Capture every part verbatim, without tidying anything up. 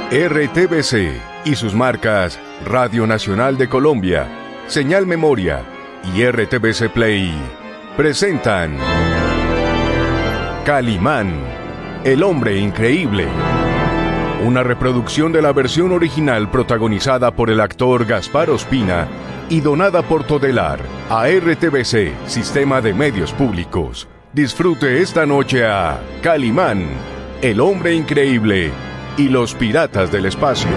R T V C y sus marcas Radio Nacional de Colombia, Señal Memoria y R T V C Play presentan Calimán, el hombre increíble. Una reproducción de la versión original protagonizada por el actor Gaspar Ospina y donada por Todelar a R T V C, Sistema de Medios Públicos. Disfrute esta noche a Calimán, el hombre increíble y los piratas del espacio.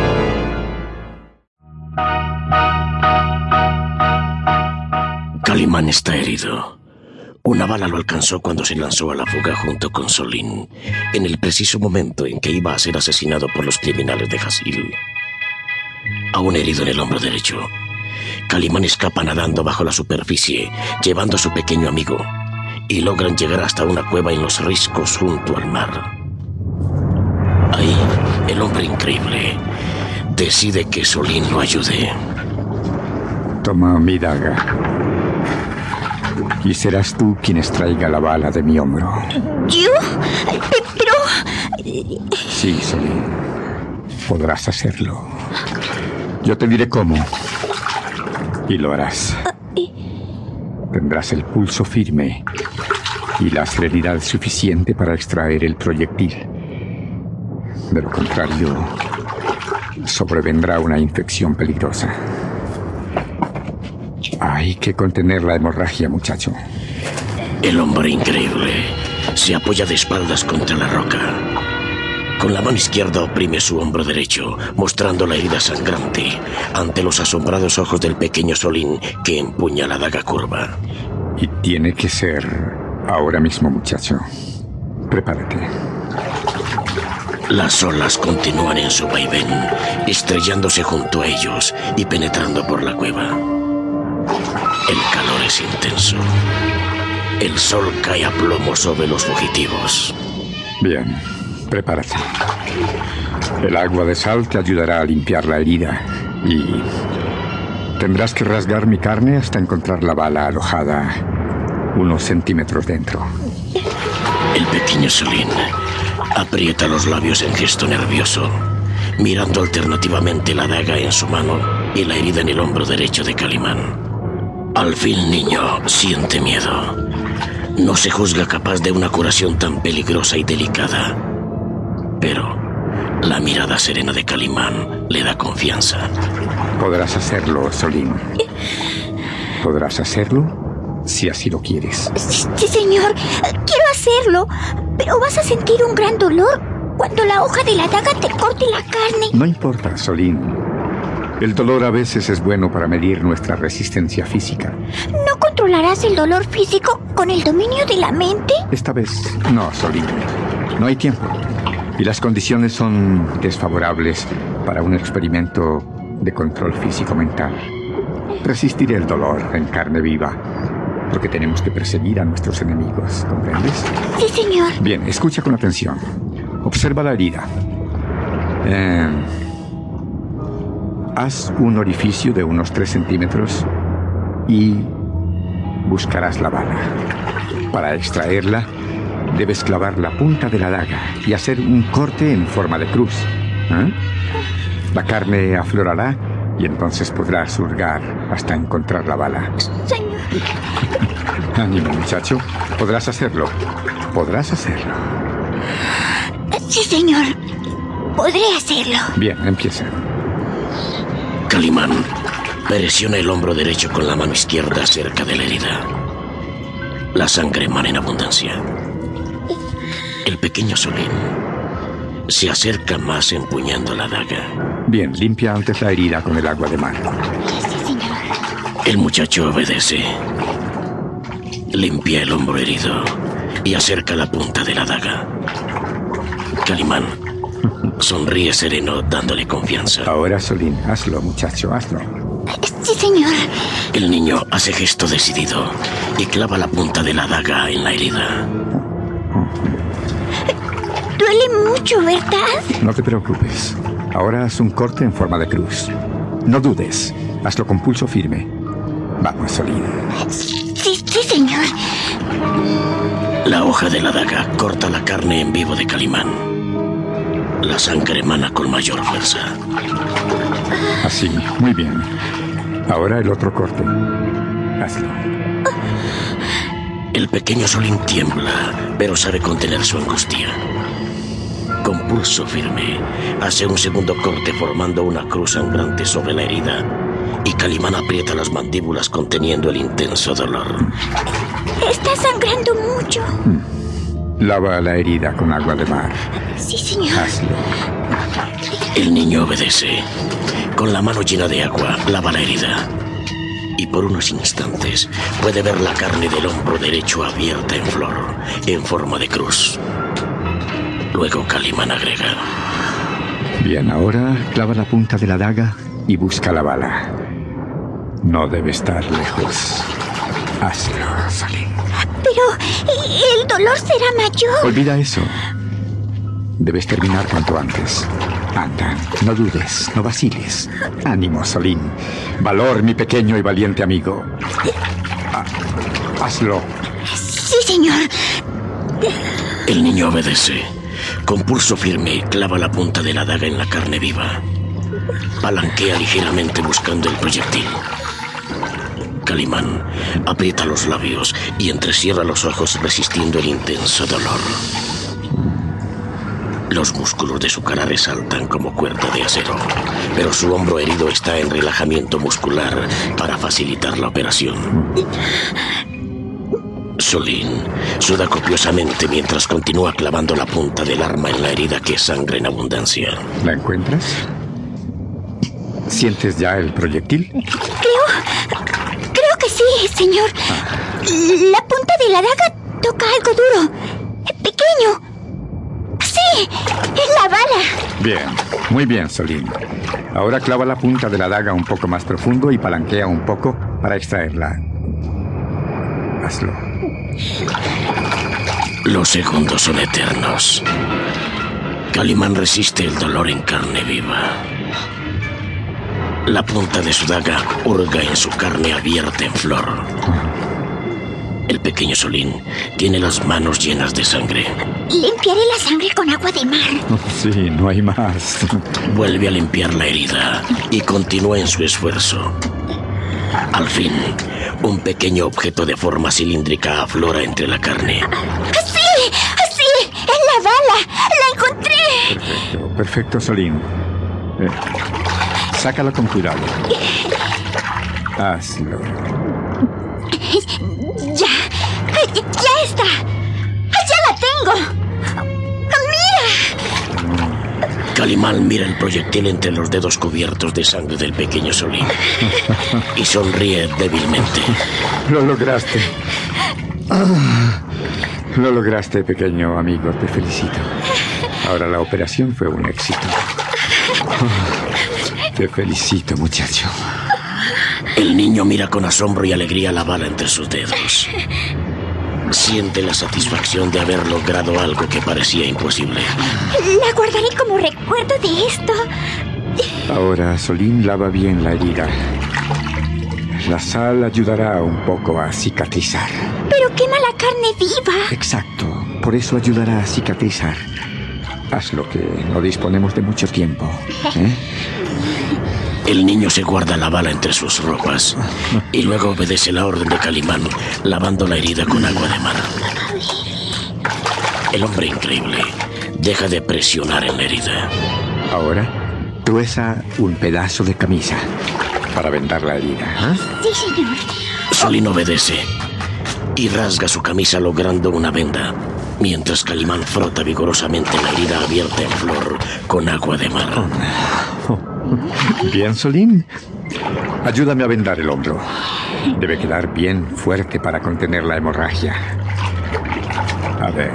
Calimán está herido. Una bala lo alcanzó cuando se lanzó a la fuga junto con Solín, en el preciso momento en que iba a ser asesinado por los criminales de Jasil. Aún herido en el hombro derecho, Calimán escapa nadando bajo la superficie, llevando a su pequeño amigo, y logran llegar hasta una cueva en los riscos junto al mar. Ahí, el hombre increíble decide que Solín lo ayude. Toma mi daga, y serás tú quien extraiga la bala de mi hombro. ¿Yo? Pero... Sí, Solín, podrás hacerlo. Yo te diré cómo, y lo harás. Tendrás el pulso firme y la serenidad suficiente para extraer el proyectil. De lo contrario, sobrevendrá una infección peligrosa. Hay que contener la hemorragia, muchacho. El hombre increíble se apoya de espaldas contra la roca. Con la mano izquierda oprime su hombro derecho, mostrando la herida sangrante ante los asombrados ojos del pequeño Solín, que empuña la daga curva. Y tiene que ser ahora mismo, muchacho. Prepárate. Las olas continúan en su vaivén, estrellándose junto a ellos y penetrando por la cueva. El calor es intenso. El sol cae a plomo sobre los fugitivos. Bien, prepárate. El agua de sal te ayudará a limpiar la herida y tendrás que rasgar mi carne hasta encontrar la bala alojada unos centímetros dentro. El pequeño Solín aprieta los labios en gesto nervioso, mirando alternativamente la daga en su mano y la herida en el hombro derecho de Calimán. Al fin el niño siente miedo. No se juzga capaz de una curación tan peligrosa y delicada. Pero la mirada serena de Calimán le da confianza. Podrás hacerlo, Solín. Podrás hacerlo si así lo quieres. Sí, sí, señor. Quiero hacerlo. Pero vas a sentir un gran dolor cuando la hoja de la daga te corte la carne. No importa, Solín. El dolor a veces es bueno para medir nuestra resistencia física. ¿No controlarás el dolor físico con el dominio de la mente? Esta vez no, Solín. No hay tiempo. Y las condiciones son desfavorables para un experimento de control físico-mental. Resistiré el dolor en carne viva, porque tenemos que perseguir a nuestros enemigos, ¿comprendes? Sí, señor. Bien, escucha con atención. Observa la herida. Eh, haz un orificio de unos tres centímetros y buscarás la bala. Para extraerla, debes clavar la punta de la daga y hacer un corte en forma de cruz. ¿Eh? La carne aflorará y entonces podrás hurgar hasta encontrar la bala. Señor. Ánimo, muchacho. Podrás hacerlo. Podrás hacerlo. Sí, señor. Podré hacerlo. Bien, empieza. Calimán presiona el hombro derecho con la mano izquierda cerca de la herida. La sangre emana en abundancia. El pequeño Solín se acerca más empuñando la daga. Bien, limpia antes la herida con el agua de mar. Sí, señor. El muchacho obedece. Limpia el hombro herido y acerca la punta de la daga. Calimán sonríe sereno, dándole confianza. Ahora, Solín, hazlo, muchacho, hazlo. Sí, señor. El niño hace gesto decidido y clava la punta de la daga en la herida. Duele mucho, ¿verdad? No te preocupes. Ahora haz un corte en forma de cruz. No dudes. Hazlo con pulso firme. Vamos, Solín. Sí, sí, señor. La hoja de la daga corta la carne en vivo de Calimán. La sangre emana con mayor fuerza. Así, muy bien. Ahora el otro corte. Hazlo. El pequeño Solín tiembla, pero sabe contener su angustia. Con pulso firme, hace un segundo corte formando una cruz sangrante sobre la herida, y Calimán aprieta las mandíbulas conteniendo el intenso dolor. Está sangrando mucho. Lava la herida con agua de mar. Sí, señor. Hazlo. El niño obedece. Con la mano llena de agua, lava la herida. Y por unos instantes puede ver la carne del hombro derecho abierta en flor, en forma de cruz. Luego Calimán agrega: Bien, ahora clava la punta de la daga y busca la bala. No debe estar lejos. Hazlo, Solín. Pero el dolor será mayor. Olvida eso. Debes terminar cuanto antes. Anda, no dudes, no vaciles. Ánimo, Solín. Valor, mi pequeño y valiente amigo. Ah, hazlo. Sí, señor. El niño obedece. Con pulso firme, clava la punta de la daga en la carne viva. Palanquea ligeramente buscando el proyectil. Calimán aprieta los labios y entrecierra los ojos resistiendo el intenso dolor. Los músculos de su cara resaltan como cuerda de acero, pero su hombro herido está en relajamiento muscular para facilitar la operación. Solín suda copiosamente mientras continúa clavando la punta del arma en la herida que sangra en abundancia. ¿La encuentras? ¿Sientes ya el proyectil? Creo... Creo que sí, señor. Ah. La punta de la daga toca algo duro. Pequeño. ¡Sí! ¡Es la bala! Bien, muy bien, Solín. Ahora clava la punta de la daga un poco más profundo y palanquea un poco para extraerla. Hazlo. Los segundos son eternos. Calimán resiste el dolor en carne viva. La punta de su daga hurga en su carne abierta en flor. El pequeño Solín tiene las manos llenas de sangre. Limpiaré la sangre con agua de mar. Sí, no hay más. Vuelve a limpiar la herida y continúa en su esfuerzo. Al fin, un pequeño objeto de forma cilíndrica aflora entre la carne. ¡Sí! ¡Sí! ¡Es la bala! ¡La encontré! Perfecto, perfecto, Solín. Eh, sácala con cuidado. Hazlo. ¡Ya! ¡Ya está! ¡Ya la tengo! ¡Mira! Calimán mira el proyectil entre los dedos cubiertos de sangre del pequeño Solín y sonríe débilmente. Lo lograste. Ah, lo lograste, pequeño amigo. Te felicito. Ahora la operación fue un éxito. Oh, te felicito, muchacho. El niño mira con asombro y alegría la bala entre sus dedos. Siente la satisfacción de haber logrado algo que parecía imposible. La guardaré como recuerdo de esto. Ahora, Solín, lava bien la herida. La sal ayudará un poco a cicatrizar. Pero quema la carne viva. Exacto. Por eso ayudará a cicatrizar. Hazlo, que no disponemos de mucho tiempo. ¿Eh? El niño se guarda la bala entre sus ropas y luego obedece la orden de Calimán, lavando la herida con agua de mar. El hombre increíble deja de presionar en la herida. Ahora, trueza un pedazo de camisa para vendar la herida. ¿Eh? Sí, señor. Solín obedece y rasga su camisa logrando una venda, mientras Calimán frota vigorosamente la herida abierta en flor con agua de mar. Bien, Solín. Ayúdame a vendar el hombro. Debe quedar bien fuerte para contener la hemorragia. A ver.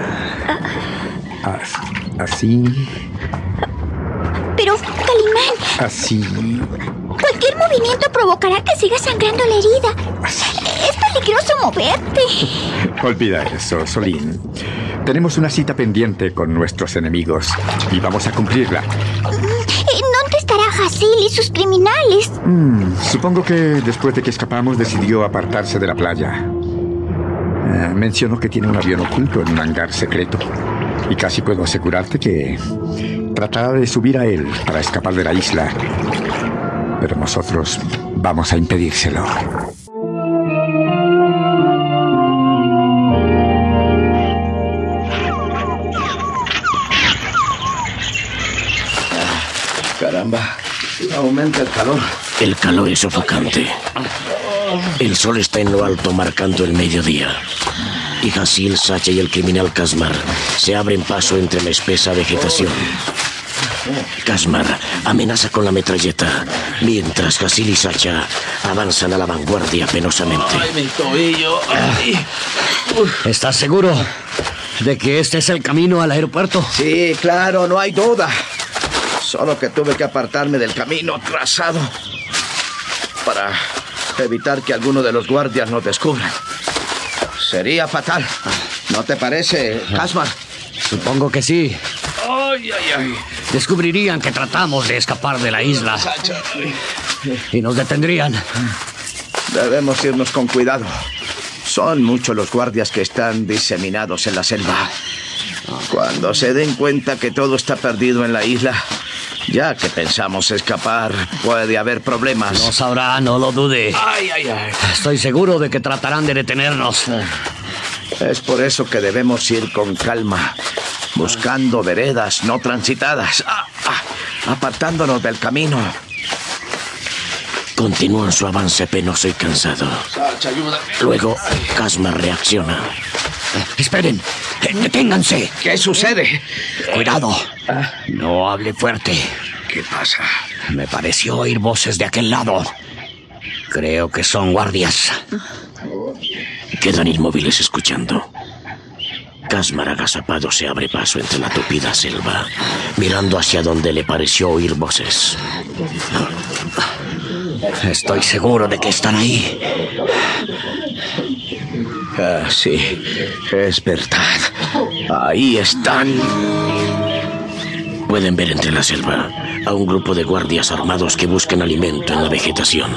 As, así. Pero, Calimán... Así. Cualquier movimiento provocará que siga sangrando la herida. Así. Es peligroso moverte. Olvida eso, Solín. Tenemos una cita pendiente con nuestros enemigos y vamos a cumplirla. ¿Dónde estará Hasil y sus criminales? Mm, supongo que después de que escapamos decidió apartarse de la playa. Eh, mencionó que tiene un avión oculto en un hangar secreto. Y casi puedo asegurarte que tratará de subir a él para escapar de la isla. Pero nosotros vamos a impedírselo. Caramba, aumenta el calor. El calor es sofocante. El sol está en lo alto marcando el mediodía. Y Hasil, Sacha y el criminal Kazmar se abren paso entre la espesa vegetación. Kazmar amenaza con la metralleta, mientras Hasil y Sacha avanzan a la vanguardia penosamente. ¡Ay, mi tobillo! Ay. ¿Estás seguro de que este es el camino al aeropuerto? Sí, claro, no hay duda. Solo que tuve que apartarme del camino trazado para evitar que alguno de los guardias nos descubra. Sería fatal. ¿No te parece, Kazmar? Supongo que sí. Ay, ay, ay. Descubrirían que tratamos de escapar de la isla y nos detendrían. Debemos irnos con cuidado. Son muchos los guardias que están diseminados en la selva. Cuando se den cuenta que todo está perdido en la isla, ya que pensamos escapar, puede haber problemas. Lo sabrá, no lo dude. Ay, ay, ay. Estoy seguro de que tratarán de detenernos. Es por eso que debemos ir con calma, buscando veredas no transitadas, ah, ah, apartándonos del camino. Continúan su avance penoso y cansado. Sacha, ayúdame. Luego, Kazmar reacciona. Esperen, deténganse. ¿Qué sucede? Cuidado, no hable fuerte. ¿Qué pasa? Me pareció oír voces de aquel lado. Creo que son guardias. Quedan inmóviles escuchando. Kazmar agazapado se abre paso entre la tupida selva, mirando hacia donde le pareció oír voces. Estoy seguro de que están ahí. Ah, sí, es verdad. Ahí están. Pueden ver entre la selva a un grupo de guardias armados que buscan alimento en la vegetación.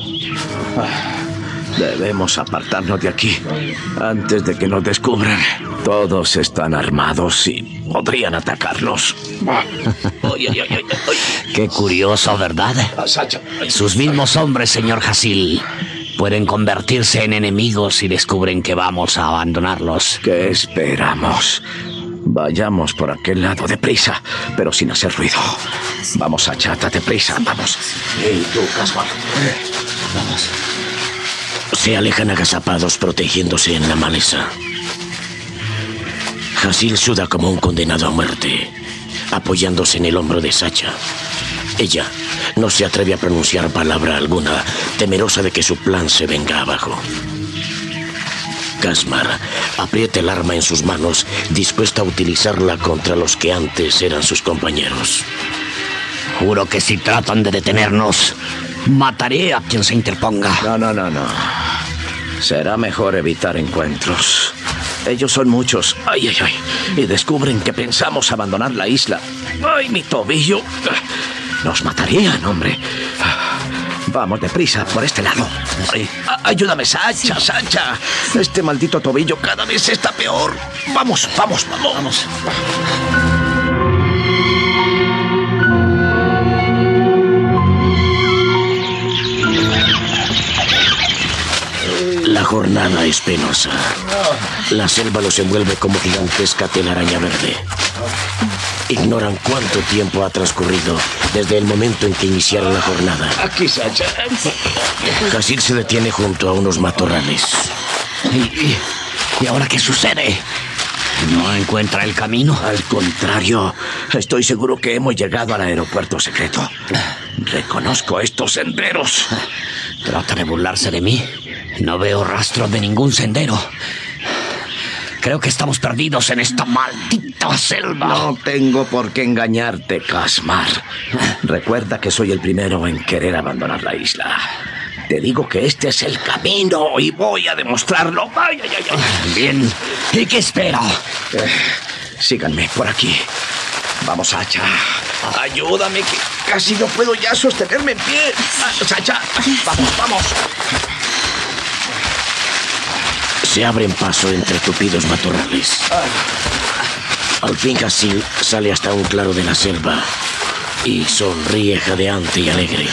Debemos apartarnos de aquí antes de que nos descubran. Todos están armados y podrían atacarnos. Ay, ay, ay, ay, ay. Qué curioso, ¿verdad? Sus mismos hombres, señor Hasil, pueden convertirse en enemigos si descubren que vamos a abandonarlos. ¿Qué esperamos? Vayamos por aquel lado deprisa, pero sin hacer ruido. Vamos, Achata, deprisa, vamos. Hey, tú, Kazmar. Vamos. Se alejan agazapados, protegiéndose en la maleza. Hasil suda como un condenado a muerte, apoyándose en el hombro de Sacha. Ella no se atreve a pronunciar palabra alguna, temerosa de que su plan se venga abajo. Kazmar aprieta el arma en sus manos, dispuesta a utilizarla contra los que antes eran sus compañeros. Juro que si tratan de detenernos, mataré a quien se interponga. No, no, no, no. Será mejor evitar encuentros. Ellos son muchos. Ay, ay, ay. Y descubren que pensamos abandonar la isla. Ay, mi tobillo. Nos matarían, hombre. Vamos, deprisa, por este lado. Ay, ayúdame, Sacha, Sacha. Este maldito tobillo cada vez está peor. Vamos, vamos, vamos. Vamos. La jornada es penosa. La selva los envuelve como gigantesca telaraña verde. Ignoran cuánto tiempo ha transcurrido desde el momento en que iniciaron la jornada. Aquí, Sacha. Hasil se detiene junto a unos matorrales. ¿Y, y, ¿Y ahora qué sucede? ¿No encuentra el camino? Al contrario, estoy seguro que hemos llegado al aeropuerto secreto. Reconozco estos senderos. Trata de burlarse de mí. No veo rastro de ningún sendero. Creo que estamos perdidos en esta maldita selva. No tengo por qué engañarte, Kazmar. Recuerda que soy el primero en querer abandonar la isla. Te digo que este es el camino y voy a demostrarlo. Ay, ay, ay, ay. Bien. ¿Y qué espera? Eh, síganme por aquí. Vamos, Sacha. Ayúdame, que casi no puedo ya sostenerme en pie. Ah, Sacha, vamos, vamos. Se abren paso entre tupidos matorrales. Al fin Hasil sale hasta un claro de la selva y sonríe jadeante y alegre.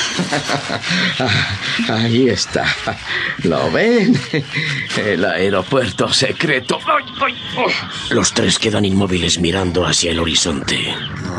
Ahí está. ¿Lo ven? El aeropuerto secreto. Los tres quedan inmóviles mirando hacia el horizonte.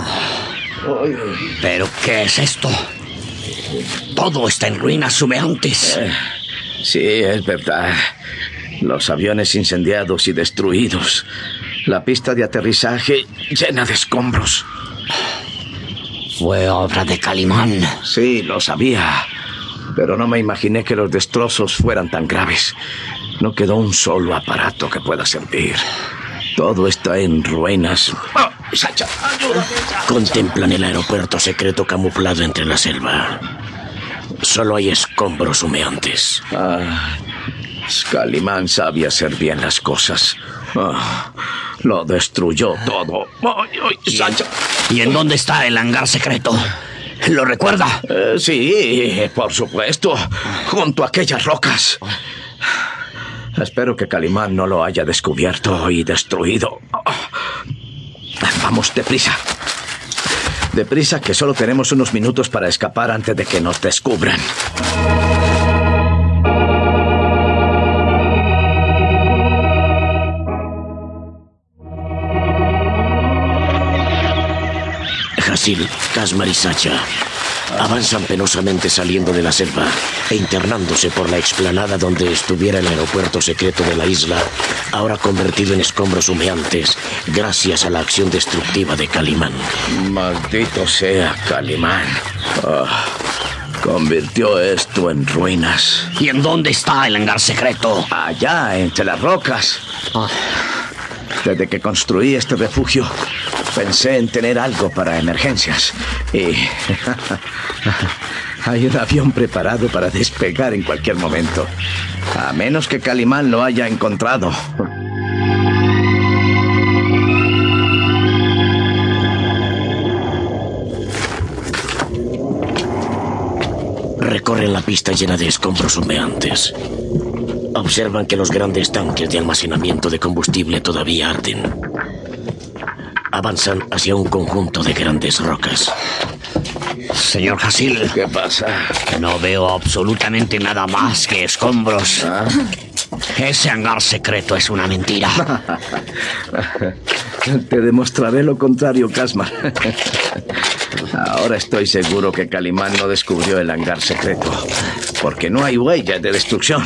¿Pero qué es esto? Todo está en ruinas humeantes. Eh, sí, es verdad. Los aviones incendiados y destruidos. La pista de aterrizaje llena de escombros. Fue obra de Calimán. Sí, lo sabía. Pero no me imaginé que los destrozos fueran tan graves. No quedó un solo aparato que pueda servir. Todo está en ruinas. ¡Oh, Sacha, ayúdame! Sacha. Contemplan el aeropuerto secreto camuflado entre la selva. Solo hay escombros humeantes. Ah, Calimán sabía hacer bien las cosas. Ah, lo destruyó todo. ¡Ay, ay, Sacha! ¿Y en dónde está el hangar secreto? ¿Lo recuerda? Eh, sí, por supuesto. Junto a aquellas rocas. Espero que Calimán no lo haya descubierto y destruido. Vamos, deprisa. Deprisa, que solo tenemos unos minutos para escapar antes de que nos descubran. Hasil, Kazmar y Sacha avanzan penosamente saliendo de la selva e internándose por la explanada donde estuviera el aeropuerto secreto de la isla, ahora convertido en escombros humeantes gracias a la acción destructiva de Calimán. Maldito sea Calimán. Oh, convirtió esto en ruinas. ¿Y en dónde está el hangar secreto? Allá, entre las rocas. Oh. Desde que construí este refugio, pensé en tener algo para emergencias. Y hay un avión preparado para despegar en cualquier momento. A menos que Calimán lo haya encontrado. Recorren la pista llena de escombros humeantes. Observan que los grandes tanques de almacenamiento de combustible todavía arden. Avanzan hacia un conjunto de grandes rocas. Señor Hasil. ¿Qué pasa? No veo absolutamente nada más que escombros. ¿Ah? Ese hangar secreto es una mentira. Te demostraré lo contrario, Kazmar. Ahora estoy seguro que Calimán no descubrió el hangar secreto, porque no hay huellas de destrucción.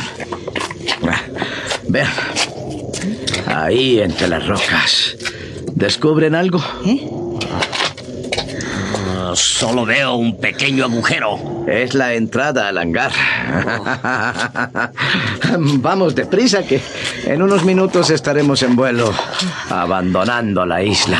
Vean, ahí entre las rocas. ¿Descubren algo? ¿Eh? Uh, solo veo un pequeño agujero. Es la entrada al hangar. Vamos deprisa, que en unos minutos estaremos en vuelo, abandonando la isla.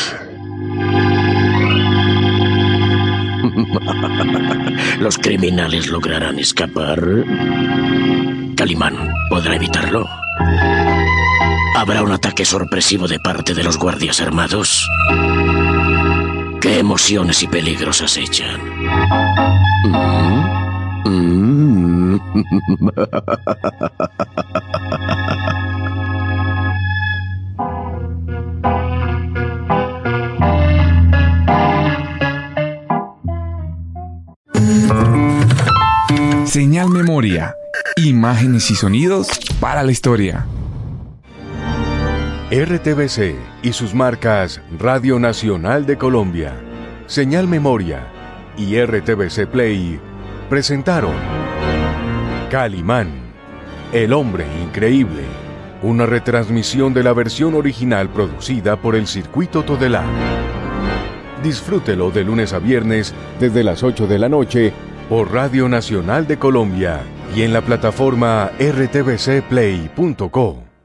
¿Los criminales lograrán escapar? ¿Calimán podrá evitarlo? ¿Habrá un ataque sorpresivo de parte de los guardias armados? ¿Qué emociones y peligros acechan? ¿Mm? ¿Mm? Señal Memoria. Imágenes y sonidos para la historia. R T V C y sus marcas Radio Nacional de Colombia, Señal Memoria y R T V C Play presentaron Calimán, el hombre increíble, una retransmisión de la versión original producida por el Circuito Todelar. Disfrútelo de lunes a viernes desde las ocho de la noche por Radio Nacional de Colombia y en la plataforma r t v c play punto co.